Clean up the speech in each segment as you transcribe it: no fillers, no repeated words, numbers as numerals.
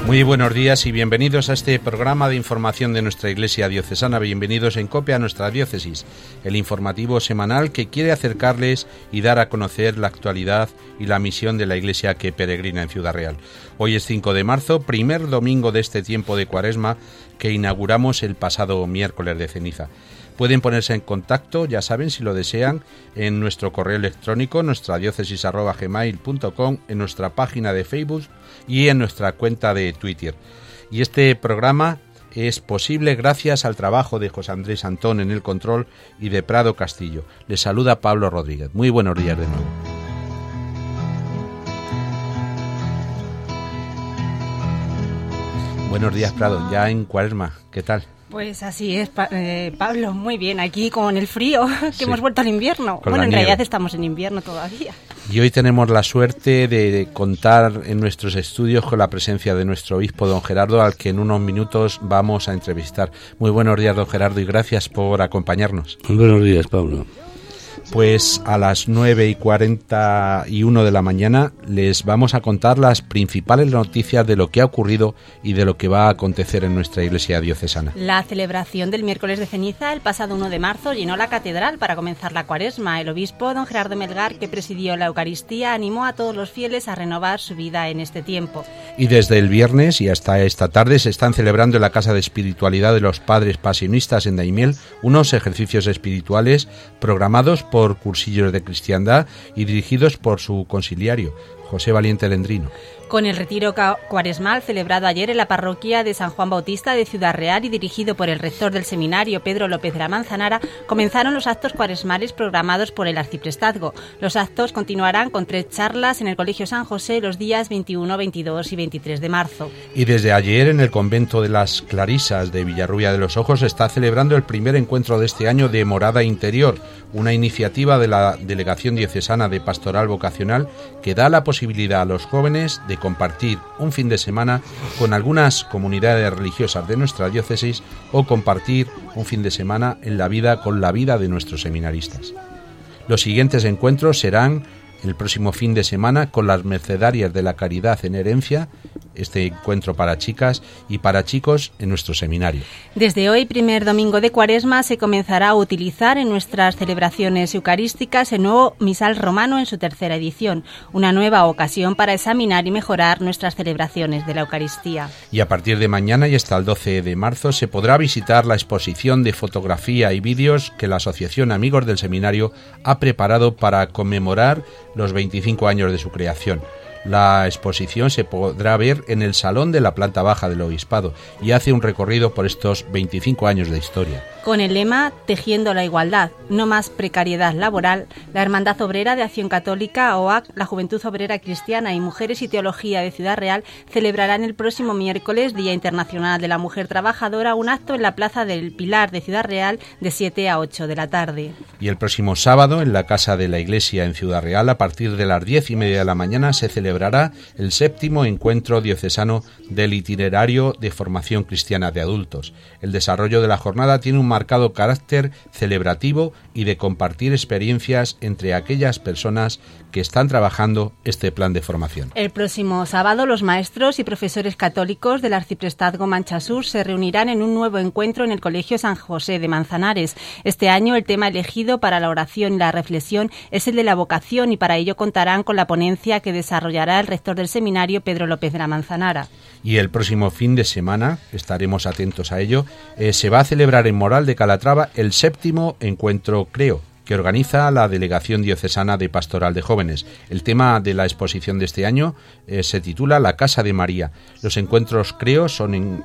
Muy buenos días y bienvenidos a este programa de información de nuestra Iglesia Diocesana. Bienvenidos en COPE a nuestra diócesis, el informativo semanal que quiere acercarles y dar a conocer la actualidad y la misión de la Iglesia que peregrina en Ciudad Real. Hoy es 5 de marzo, primer domingo de este tiempo de Cuaresma que inauguramos el pasado miércoles de ceniza. Pueden ponerse en contacto, ya saben, si lo desean, en nuestro correo electrónico, nuestradiócesis@gmail.com, en nuestra página de Facebook y en nuestra cuenta de Twitter. Y este programa es posible gracias al trabajo de José Andrés Antón en el control y de Prado Castillo. Les saluda Pablo Rodríguez. Muy buenos días de nuevo. Buenos días, Prado, ya en Cuaresma, ¿qué tal? Pues así es, Pablo, muy bien, aquí con el frío, que sí. Hemos vuelto al invierno. Bueno, en realidad estamos en invierno todavía. Y hoy tenemos la suerte de contar en nuestros estudios con la presencia de nuestro obispo, don Gerardo, al que en unos minutos vamos a entrevistar. Muy buenos días, don Gerardo, y gracias por acompañarnos. Muy buenos días, Pablo. Pues a las 9:41 de la mañana les vamos a contar las principales noticias de lo que ha ocurrido y de lo que va a acontecer en nuestra Iglesia diocesana. La celebración del miércoles de ceniza el pasado 1 de marzo llenó la catedral para comenzar la Cuaresma. El obispo, don Gerardo Melgar, que presidió la Eucaristía, animó a todos los fieles a renovar su vida en este tiempo. Y desde el viernes y hasta esta tarde se están celebrando en la Casa de Espiritualidad de los Padres Pasionistas en Daimiel unos ejercicios espirituales programados por cursillos de cristiandad y dirigidos por su conciliario, José Valiente Lendrino. Con el retiro cuaresmal celebrado ayer en la parroquia de San Juan Bautista de Ciudad Real y dirigido por el rector del seminario, Pedro López de la Manzanara, comenzaron los actos cuaresmales programados por el arciprestazgo. Los actos continuarán con 3 charlas en el Colegio San José los días 21, 22 y 23 de marzo. Y desde ayer en el convento de las Clarisas de Villarrubia de los Ojos se está celebrando el primer encuentro de este año de Morada Interior, una iniciativa de la Delegación Diocesana de Pastoral Vocacional que da la posibilidad a los jóvenes de compartir un fin de semana con algunas comunidades religiosas de nuestra diócesis o compartir un fin de semana en la vida con la vida de nuestros seminaristas. Los siguientes encuentros serán el próximo fin de semana con las Mercedarias de la Caridad en Herencia, este encuentro para chicas y para chicos en nuestro seminario. Desde hoy, primer domingo de Cuaresma, se comenzará a utilizar en nuestras celebraciones eucarísticas el nuevo misal romano en su 3ª edición, una nueva ocasión para examinar y mejorar nuestras celebraciones de la Eucaristía. Y a partir de mañana y hasta el 12 de marzo se podrá visitar la exposición de fotografía y vídeos que la Asociación Amigos del Seminario ha preparado para conmemorar los 25 años de su creación. La exposición se podrá ver en el Salón de la planta baja del Obispado y hace un recorrido por estos 25 años de historia. Con el lema Tejiendo la igualdad, no más precariedad laboral, la Hermandad Obrera de Acción Católica, OAC, la Juventud Obrera Cristiana y Mujeres y Teología de Ciudad Real celebrarán el próximo miércoles, Día Internacional de la Mujer Trabajadora, un acto en la Plaza del Pilar de Ciudad Real de 7 a 8 de la tarde. Y el próximo sábado, en la Casa de la Iglesia en Ciudad Real, a partir de las 10:30 de la mañana, se celebrará el 7º encuentro diocesano del itinerario de formación cristiana de adultos. El desarrollo de la jornada tiene un marcado carácter celebrativo y de compartir experiencias entre aquellas personas que están trabajando este plan de formación. El próximo sábado, los maestros y profesores católicos del Arciprestazgo Mancha Sur se reunirán en un nuevo encuentro en el Colegio San José de Manzanares. Este año el tema elegido para la oración y la reflexión es el de la vocación y para ello contarán con la ponencia que desarrollará el rector del seminario, Pedro López de la Manzanara. Y el próximo fin de semana, estaremos atentos a ello, se va a celebrar en Moral de Calatrava el 7º encuentro CREO, que organiza la Delegación Diocesana de Pastoral de Jóvenes. El tema de la exposición de este año se titula La Casa de María. Los encuentros CREO son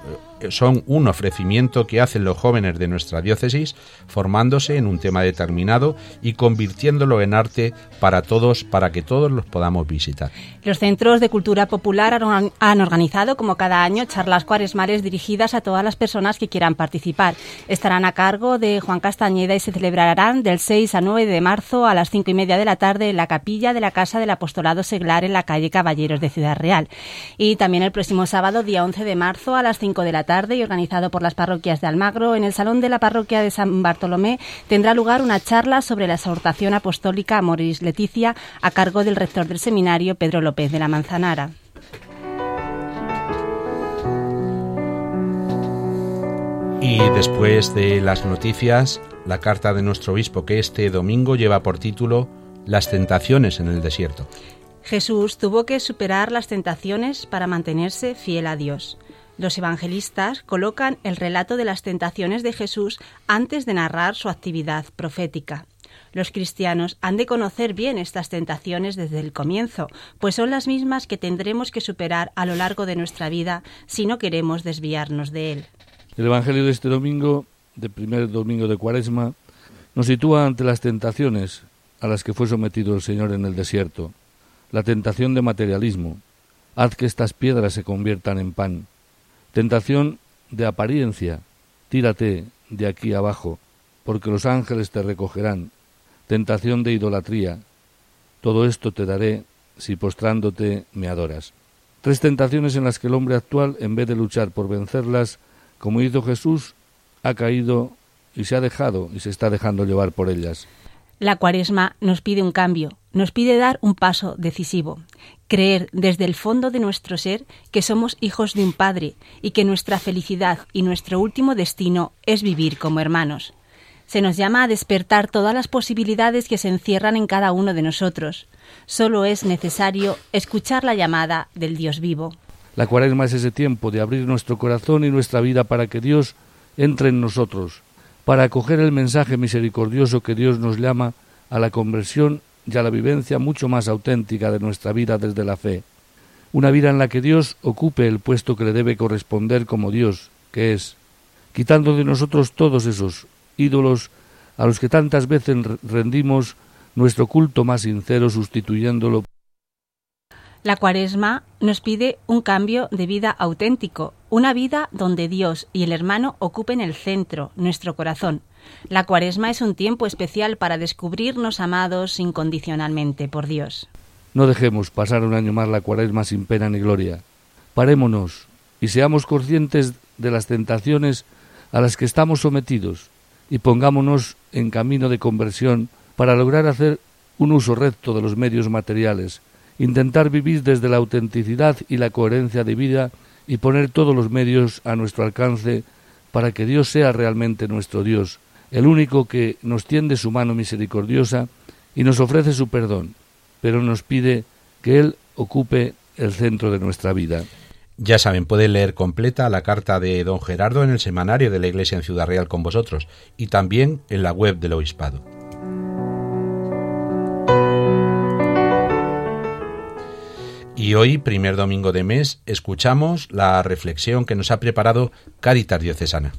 un ofrecimiento que hacen los jóvenes de nuestra diócesis, formándose en un tema determinado y convirtiéndolo en arte para todos, para que todos los podamos visitar. Los centros de cultura popular han organizado, como cada año, charlas cuaresmales dirigidas a todas las personas que quieran participar. Estarán a cargo de Juan Castañeda y se celebrarán del 6 a 9 de marzo a las 5:30 de la tarde en la capilla de la Casa del Apostolado Seglar en la calle Caballeros de Ciudad Real. Y también el próximo sábado, día 11 de marzo, a las 5 de la tarde y organizado por las parroquias de Almagro, en el Salón de la Parroquia de San Bartolomé, tendrá lugar una charla sobre la exhortación apostólica Amoris Laetitia a cargo del rector del seminario, Pedro López de la Manzanara. Y después de las noticias, la carta de nuestro obispo, que este domingo lleva por título Las tentaciones en el desierto. Jesús tuvo que superar las tentaciones para mantenerse fiel a Dios. Los evangelistas colocan el relato de las tentaciones de Jesús antes de narrar su actividad profética. Los cristianos han de conocer bien estas tentaciones desde el comienzo, pues son las mismas que tendremos que superar a lo largo de nuestra vida si no queremos desviarnos de él. El Evangelio de este domingo, del primer domingo de Cuaresma, nos sitúa ante las tentaciones a las que fue sometido el Señor en el desierto. La tentación de materialismo, haz que estas piedras se conviertan en pan. Tentación de apariencia, tírate de aquí abajo, porque los ángeles te recogerán. Tentación de idolatría, todo esto te daré si postrándote me adoras. 3 tentaciones en las que el hombre actual, en vez de luchar por vencerlas, como hizo Jesús, ha caído y se está dejando llevar por ellas. La Cuaresma nos pide un cambio, nos pide dar un paso decisivo, creer desde el fondo de nuestro ser que somos hijos de un Padre y que nuestra felicidad y nuestro último destino es vivir como hermanos. Se nos llama a despertar todas las posibilidades que se encierran en cada uno de nosotros. Solo es necesario escuchar la llamada del Dios vivo. La Cuaresma es ese tiempo de abrir nuestro corazón y nuestra vida para que Dios entre en nosotros, para acoger el mensaje misericordioso que Dios nos llama a la conversión y a la vivencia mucho más auténtica de nuestra vida desde la fe. Una vida en la que Dios ocupe el puesto que le debe corresponder como Dios, que es, quitando de nosotros todos esos ídolos a los que tantas veces rendimos nuestro culto más sincero, sustituyéndolo. La Cuaresma nos pide un cambio de vida auténtico, una vida donde Dios y el hermano ocupen el centro, nuestro corazón. La Cuaresma es un tiempo especial para descubrirnos amados incondicionalmente por Dios. No dejemos pasar un año más la Cuaresma sin pena ni gloria. Parémonos y seamos conscientes de las tentaciones a las que estamos sometidos y pongámonos en camino de conversión para lograr hacer un uso recto de los medios materiales, intentar vivir desde la autenticidad y la coherencia de vida y poner todos los medios a nuestro alcance para que Dios sea realmente nuestro Dios, el único que nos tiende su mano misericordiosa y nos ofrece su perdón, pero nos pide que Él ocupe el centro de nuestra vida. Ya saben, pueden leer completa la carta de don Gerardo en el semanario de la Iglesia en Ciudad Real con vosotros y también en la web del Obispado. Y hoy, primer domingo de mes, escuchamos la reflexión que nos ha preparado Cáritas Diocesana.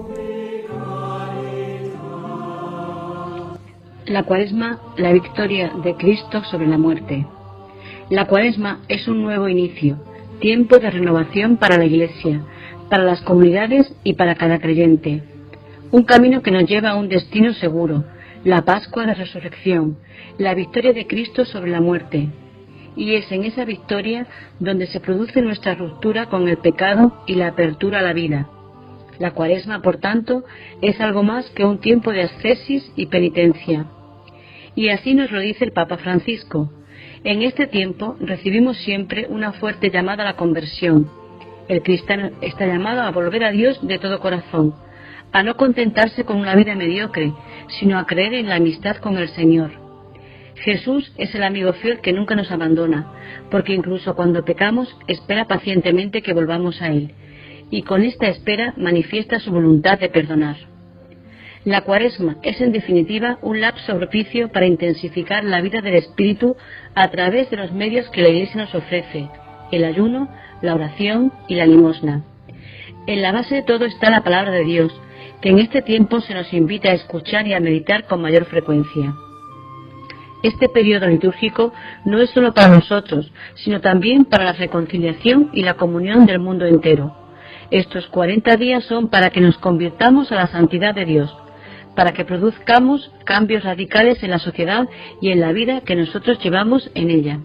La Cuaresma, la victoria de Cristo sobre la muerte. La Cuaresma es un nuevo inicio, tiempo de renovación para la Iglesia, para las comunidades y para cada creyente. Un camino que nos lleva a un destino seguro, la Pascua de Resurrección, la victoria de Cristo sobre la muerte. Y es en esa victoria donde se produce nuestra ruptura con el pecado y la apertura a la vida. La Cuaresma, por tanto, es algo más que un tiempo de ascesis y penitencia. Y así nos lo dice el Papa Francisco. En este tiempo recibimos siempre una fuerte llamada a la conversión. El cristiano está llamado a volver a Dios de todo corazón, a no contentarse con una vida mediocre, sino a creer en la amistad con el Señor. Jesús es el amigo fiel que nunca nos abandona, porque incluso cuando pecamos espera pacientemente que volvamos a Él, y con esta espera manifiesta su voluntad de perdonar. La Cuaresma es en definitiva un lapso propicio para intensificar la vida del Espíritu a través de los medios que la Iglesia nos ofrece, el ayuno, la oración y la limosna. En la base de todo está la palabra de Dios, que en este tiempo se nos invita a escuchar y a meditar con mayor frecuencia. Este periodo litúrgico no es solo para nosotros, sino también para la reconciliación y la comunión del mundo entero. Estos 40 días son para que nos convirtamos a la santidad de Dios, para que produzcamos cambios radicales en la sociedad y en la vida que nosotros llevamos en ella.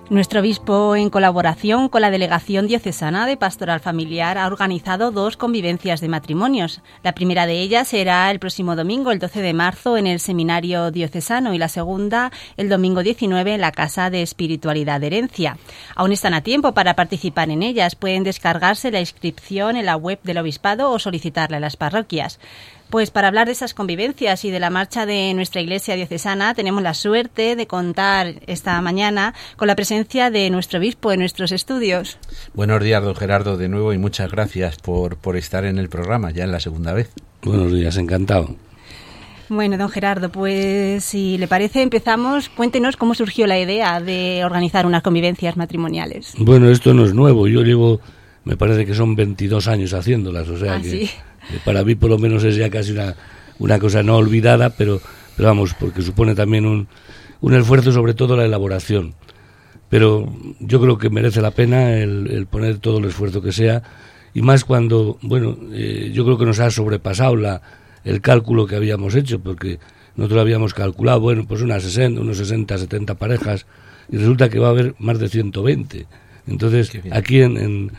Nuestro obispo, en colaboración con la Delegación Diocesana de Pastoral Familiar, ha organizado 2 convivencias de matrimonios. La primera de ellas será el próximo domingo, el 12 de marzo, en el Seminario Diocesano, y la segunda el domingo 19 en la Casa de Espiritualidad de Herencia. Aún están a tiempo para participar en ellas. Pueden descargarse la inscripción en la web del Obispado o solicitarla en las parroquias. Pues para hablar de esas convivencias y de la marcha de nuestra Iglesia diocesana, tenemos la suerte de contar esta mañana con la presencia de nuestro obispo en nuestros estudios. Buenos días, don Gerardo, de nuevo, y muchas gracias por estar en el programa, ya en la segunda vez. Buenos días, encantado. Bueno, don Gerardo, pues si le parece empezamos. Cuéntenos cómo surgió la idea de organizar unas convivencias matrimoniales. Bueno, esto no es nuevo, yo llevo, me parece que son 22 años haciéndolas, o sea que... ¿Sí? Para mí por lo menos es ya casi una cosa no olvidada, pero vamos, porque supone también un esfuerzo, sobre todo la elaboración. Pero yo creo que merece la pena el poner todo el esfuerzo que sea, y más cuando, bueno, yo creo que nos ha sobrepasado el cálculo que habíamos hecho, porque nosotros habíamos calculado, bueno, pues unos 60, 70 parejas, y resulta que va a haber más de 120. Entonces, aquí en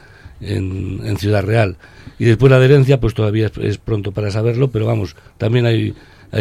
Ciudad Real. Y después la adherencia, pues todavía es pronto para saberlo, pero vamos, también hay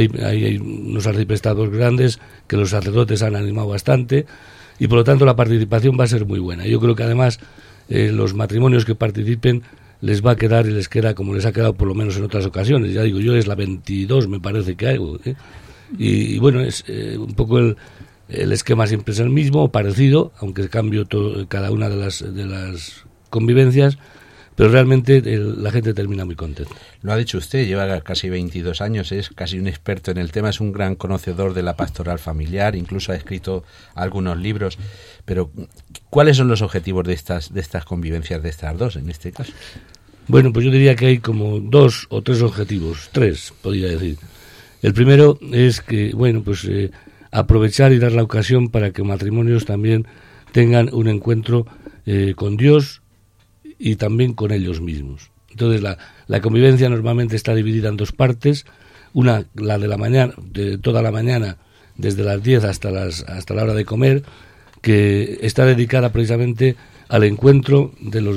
unos arciprestados grandes que los sacerdotes han animado bastante, y por lo tanto la participación va a ser muy buena. Yo creo que además los matrimonios que participen les va a quedar y les queda como les ha quedado por lo menos en otras ocasiones. Ya digo, yo es la 22 me parece que hago, ¿eh? Y bueno, es un poco el esquema siempre es el mismo, parecido, aunque cambio cada una de las convivencias, pero realmente la gente termina muy contenta. Lo ha dicho usted, lleva casi 22 años, es casi un experto en el tema, es un gran conocedor de la pastoral familiar, incluso ha escrito algunos libros. Pero ¿cuáles son los objetivos de estas convivencias, de estas 2 en este caso? Bueno, pues yo diría que hay como 2 o 3 objetivos, 3 podría decir. El primero es que, bueno, pues aprovechar y dar la ocasión para que matrimonios también tengan un encuentro con Dios y también con ellos mismos. Entonces la convivencia normalmente está dividida en 2 partes, una, la de la mañana, de toda la mañana, desde las 10 hasta la hora de comer, que está dedicada precisamente al encuentro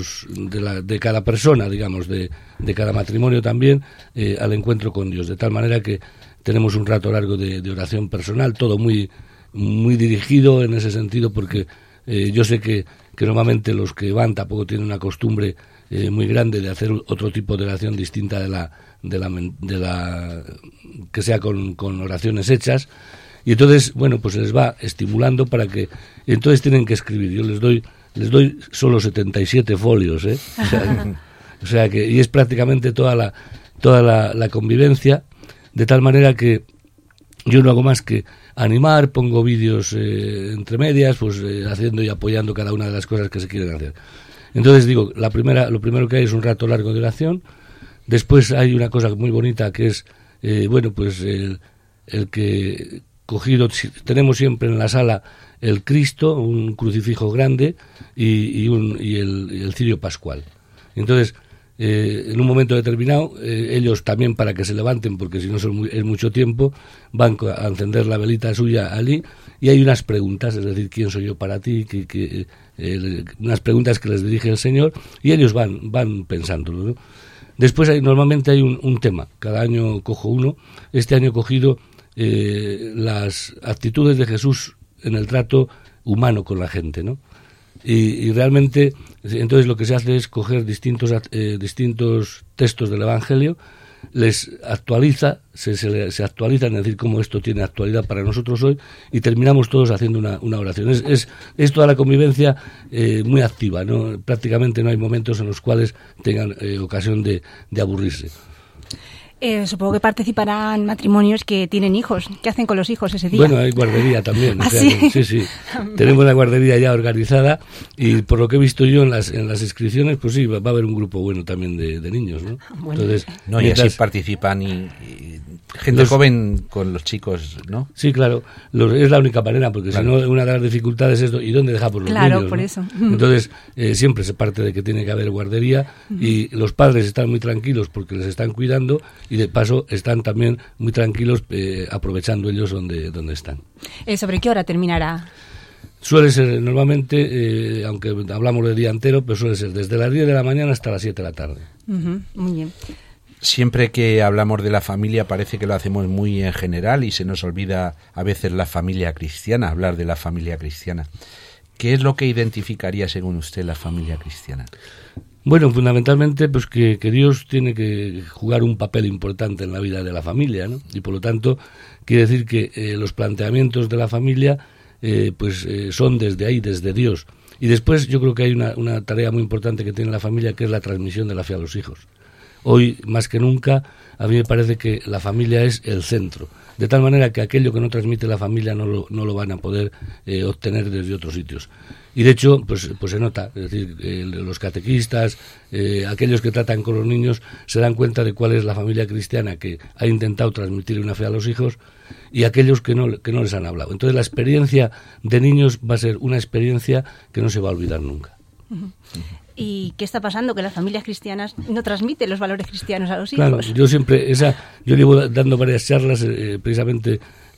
de cada persona, digamos, de cada matrimonio también, al encuentro con Dios, de tal manera que tenemos un rato largo de oración personal, todo muy, muy dirigido en ese sentido, porque yo sé que normalmente los que van tampoco tienen una costumbre muy grande de hacer otro tipo de oración distinta de la que sea con oraciones hechas, y entonces, bueno, pues se les va estimulando para que, entonces tienen que escribir. Yo les doy solo 77 folios, ¿eh? O sea que, y es prácticamente toda la convivencia, de tal manera que yo no hago más que animar, pongo vídeos entre medias, pues haciendo y apoyando cada una de las cosas que se quieren hacer. Entonces digo, lo primero que hay es un rato largo de oración. Después hay una cosa muy bonita que es, bueno, pues el que cogido, tenemos siempre en la sala el Cristo, un crucifijo grande y el cirio pascual. Entonces, en un momento determinado, ellos también, para que se levanten, porque si no es mucho tiempo, van a encender la velita suya allí, y hay unas preguntas, es decir, ¿quién soy yo para ti? Unas preguntas que les dirige el Señor, y ellos van pensándolo, ¿no? Después normalmente hay un tema, cada año cojo uno. Este año he cogido las actitudes de Jesús en el trato humano con la gente, ¿no? Y realmente, entonces lo que se hace es coger distintos textos del Evangelio, les actualiza, se actualizan, es decir, cómo esto tiene actualidad para nosotros hoy, y terminamos todos haciendo una oración. Es toda la convivencia muy activa, ¿no? Prácticamente no hay momentos en los cuales tengan ocasión de aburrirse. Supongo que participarán matrimonios que tienen hijos. ¿Qué hacen con los hijos ese día? Bueno, hay guardería también. ¿Ah, o sea, sí? Sí. Tenemos la guardería ya organizada, y por lo que he visto yo en las inscripciones, pues sí, va a haber un grupo bueno también de niños, ¿no? Bueno. Entonces, Y así participan y gente joven con los chicos, ¿no? Sí, claro, es la única manera, porque claro, si no, una de las dificultades es ¿y dónde dejamos los niños? Claro, por ¿no? eso. Entonces, siempre se parte de que tiene que haber guardería, y los padres están muy tranquilos porque les están cuidando, y de paso están también muy tranquilos aprovechando ellos donde están. ¿Sobre qué hora terminará? Suele ser normalmente, aunque hablamos de día entero, pero suele ser desde las 10 de la mañana hasta las 7 de la tarde. Muy bien. Siempre que hablamos de la familia parece que lo hacemos muy en general y se nos olvida a veces la familia cristiana, hablar de la familia cristiana. ¿Qué es lo que identificaría según usted la familia cristiana? Bueno, fundamentalmente pues que Dios tiene que jugar un papel importante en la vida de la familia, ¿no? Y por lo tanto quiere decir que los planteamientos de la familia son desde ahí, desde Dios. Y después yo creo que hay una tarea muy importante que tiene la familia, que es la transmisión de la fe a los hijos. Hoy, más que nunca, a mí me parece que la familia es el centro, de tal manera que aquello que no transmite la familia no lo van a poder obtener desde otros sitios. Y de hecho, pues se nota, es decir, los catequistas, aquellos que tratan con los niños, se dan cuenta de cuál es la familia cristiana que ha intentado transmitir una fe a los hijos y aquellos que no les han hablado. Entonces la experiencia de niños va a ser una experiencia que no se va a olvidar nunca. ¿Y qué está pasando? Que las familias cristianas no transmiten los valores cristianos a los hijos. Claro, yo llevo dando varias charlas, precisamente,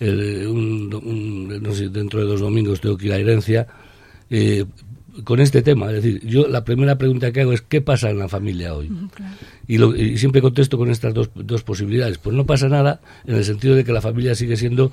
no sé, dentro de 2 domingos tengo que ir a Herencia, con este tema. Es decir, yo la primera pregunta que hago es ¿qué pasa en la familia hoy? Claro. Y siempre contesto con estas dos posibilidades. Pues no pasa nada, en el sentido de que la familia sigue siendo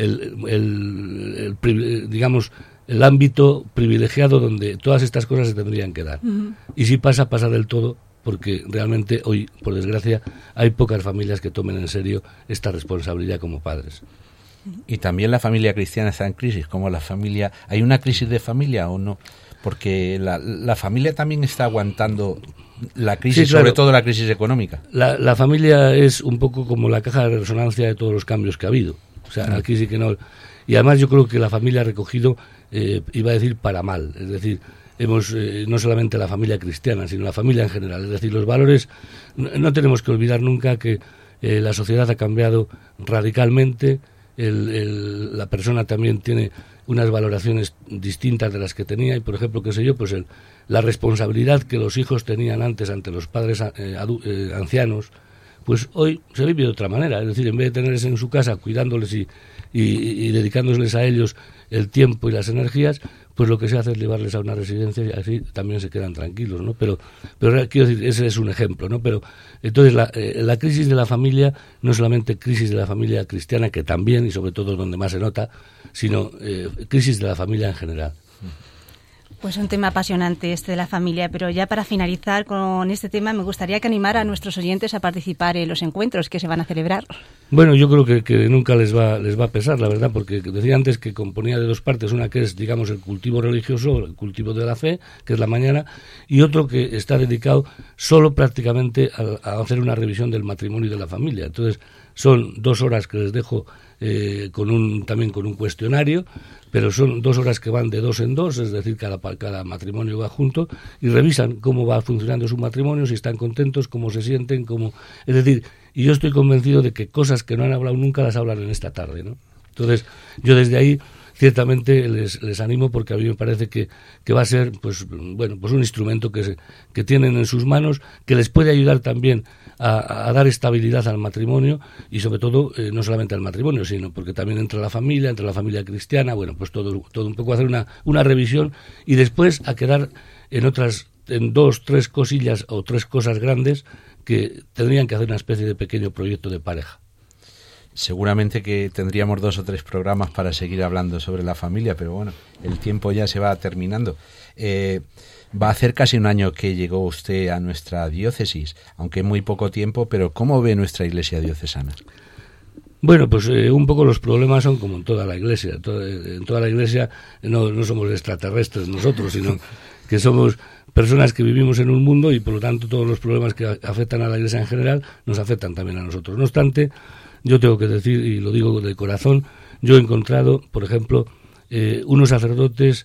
digamos, el ámbito privilegiado donde todas estas cosas se tendrían que dar. Y si pasa del todo, porque realmente hoy, por desgracia, hay pocas familias que tomen en serio esta responsabilidad como padres. Y también la familia cristiana está en crisis, como la familia... ¿Hay una crisis de familia o no? Porque la familia también está aguantando la crisis, sí, claro, sobre todo la crisis económica. La familia es un poco como la caja de resonancia de todos los cambios que ha habido. O sea, aquí sí que no... Y además yo creo que la familia ha recogido, iba a decir, para mal. Es decir, hemos no solamente la familia cristiana, sino la familia en general. Es decir, los valores... No tenemos que olvidar nunca que la sociedad ha cambiado radicalmente. La persona también tiene unas valoraciones distintas de las que tenía y, por ejemplo, qué sé yo, pues la responsabilidad que los hijos tenían antes ante los padres ancianos, pues hoy se vive de otra manera. Es decir, en vez de tenerles en su casa cuidándoles y dedicándoles a ellos el tiempo y las energías, pues lo que se hace es llevarles a una residencia y así también se quedan tranquilos, ¿no? Pero quiero decir, ese es un ejemplo, ¿no? Pero entonces la crisis de la familia no es solamente crisis de la familia cristiana, que también, y sobre todo donde más se nota, sino crisis de la familia en general. Pues un tema apasionante este de la familia, pero ya para finalizar con este tema me gustaría que animara a nuestros oyentes a participar en los encuentros que se van a celebrar. Bueno, yo creo que nunca les va a pesar, la verdad, porque decía antes que componía de 2 partes, una que es, digamos, el cultivo religioso, el cultivo de la fe, que es la mañana, y otro que está dedicado solo prácticamente a hacer una revisión del matrimonio y de la familia. Entonces, son 2 horas que les dejo también con un cuestionario, pero son 2 horas que van de 2 en 2, es decir, cada matrimonio va junto y revisan cómo va funcionando su matrimonio, si están contentos, cómo se sienten, es decir, y yo estoy convencido de que cosas que no han hablado nunca las hablan en esta tarde, ¿no? Entonces, yo desde ahí ciertamente les animo, porque a mí me parece que va a ser pues un instrumento que tienen en sus manos, que les puede ayudar también a dar estabilidad al matrimonio y sobre todo no solamente al matrimonio, sino porque también entre la familia cristiana, bueno, pues todo un poco hacer una revisión y después a quedar en 2, 3 cosillas o 3 cosas grandes que tendrían que hacer una especie de pequeño proyecto de pareja. Seguramente que tendríamos 2 o 3 programas para seguir hablando sobre la familia, pero bueno, el tiempo ya se va terminando. Va a hacer casi un año que llegó usted a nuestra diócesis, aunque muy poco tiempo, pero ¿cómo ve nuestra iglesia diocesana? Bueno, pues un poco los problemas son como en toda la iglesia. En toda la iglesia no somos extraterrestres nosotros, sino que somos personas que vivimos en un mundo y por lo tanto todos los problemas que afectan a la iglesia en general nos afectan también a nosotros. No obstante, yo tengo que decir, y lo digo de corazón, yo he encontrado, por ejemplo, unos sacerdotes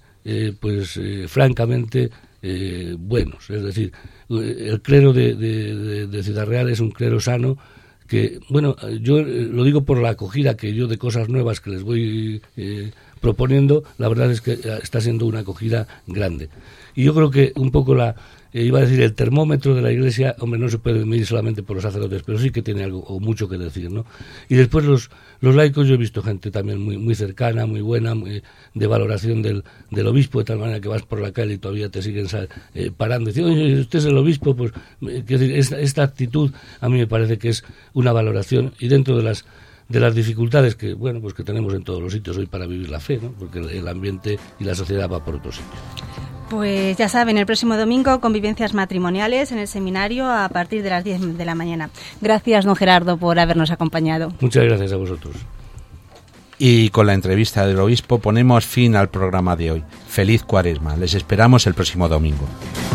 francamente buenos. Es decir, el clero de Ciudad Real es un clero sano que, bueno, yo lo digo por la acogida que yo de cosas nuevas que les voy proponiendo, la verdad es que está siendo una acogida grande. Y yo creo que un poco iba a decir, el termómetro de la Iglesia, hombre, no se puede medir solamente por los sacerdotes, pero sí que tiene algo o mucho que decir, ¿no? Y después los laicos, yo he visto gente también muy cercana, muy buena, de valoración del obispo, de tal manera que vas por la calle y todavía te siguen parando y diciendo, oye, usted es el obispo, pues esta actitud a mí me parece que es una valoración, y dentro de las dificultades que, bueno, pues que tenemos en todos los sitios hoy para vivir la fe, ¿no? Porque el ambiente y la sociedad va por otros sitios. Pues ya saben, el próximo domingo convivencias matrimoniales en el seminario a partir de las 10 de la mañana. Gracias, don Gerardo, por habernos acompañado. Muchas gracias a vosotros. Y con la entrevista del obispo ponemos fin al programa de hoy. Feliz Cuaresma. Les esperamos el próximo domingo.